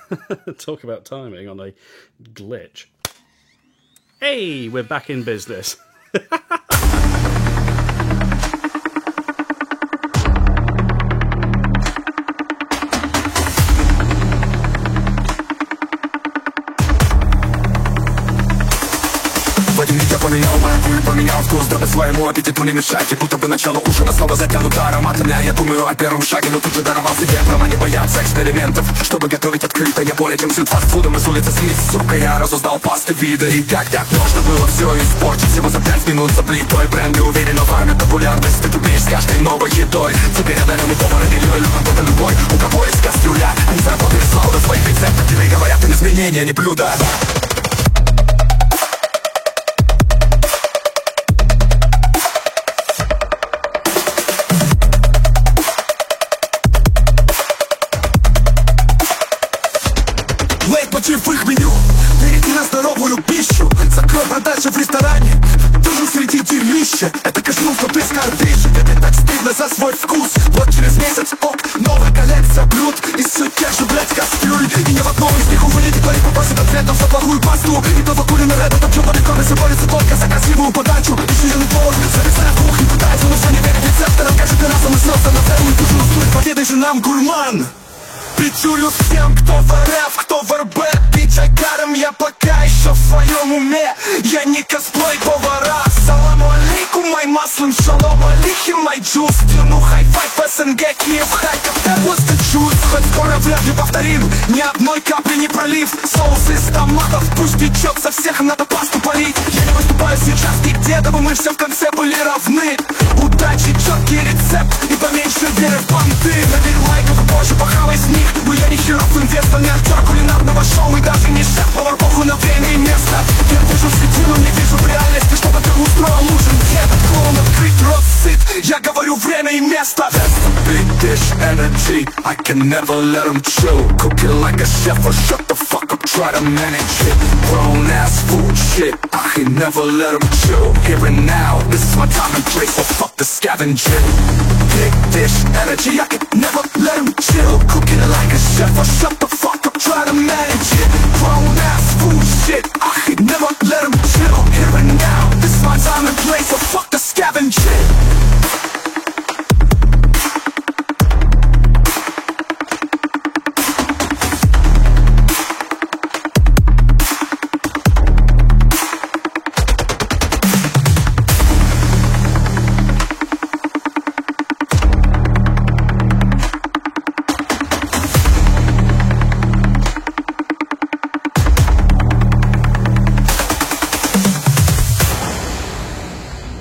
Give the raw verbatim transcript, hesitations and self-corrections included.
Talk about timing on a glitch. Hey, we're back in business. Я поменял марку и поменял вкус, дабы своему аппетиту не мешать. И будто бы начало ужина снова затянуто ароматами. А я думаю о первом шаге, но тут же даровал себе право не бояться экспериментов. Чтобы готовить открыто, я более чем сыт фастфудом. Из улицы Смит, сука, я разузнал пасты вида. И как так можно было все испортить всего за пять минут за плитой. Бренды уверенно фармят популярность, ты тупеешь с каждой новой едой. Теперь одаренный повар или кто-то любой, у кого есть кастрюля. Они заработали славу до своих рецептов, тебе говорят, им изменения не блюда. В их меню, перейти на здоровую пищу. Закрой продажи в ресторане, тоже среди дерьмища. Это кошмар, что ты скорбишь. Тебе так стыдно за свой вкус. Вот через месяц, ок, новая коллекция блюд из все тех же, блять, кастрюль. И ни в одном из них, увы, никто не попросит ответов за плохую пасту. И то вакуленный рэд, там что поликоны борется только за красивую подачу. И сильный повар, зависая в кухне, пытается, но все не верит рецепторам. Каждый раз он снялся на целую душу. Стоит победой же нам гурман. Причурю всем, кто в РФ, кто в РБ. Пить агаром я пока еще в своем уме. Я не косплей повара. Саламу алейкум, май маслым, шалом алейхим, май джуз. Ну хай-файв, СНГ, Киев, Харьков, это просто чувств. Хоть скоро вряд ли повторим, ни одной капли не пролив. Соус из томатов, пусть течет, со всех надо пасту полить. Я не выступаю сейчас нигде, дабы мы все в конце были равны. Удачи, четкий рецепт и поменьше веры в банды. Набери лайков и позже похавай с них. Но я не херов, инвестор, не актер кулинарного шоу. И даже не шеф-повар, похуй на время и место. Я вижу в сети, но не вижу в реальности, чтобы ты устроил ужин. Этот клоун открыть рот сыт, я говорю время и место. That's the big dish energy, I can never let him chill. Cook it like a chef or shut the fuck up, try to manage it. Grown ass food shit, I can never let him chill. Here and now, this is my time and place, so fuck the scavenging. Big dish energy, I can never let him chill. Cook it like a chef or shut the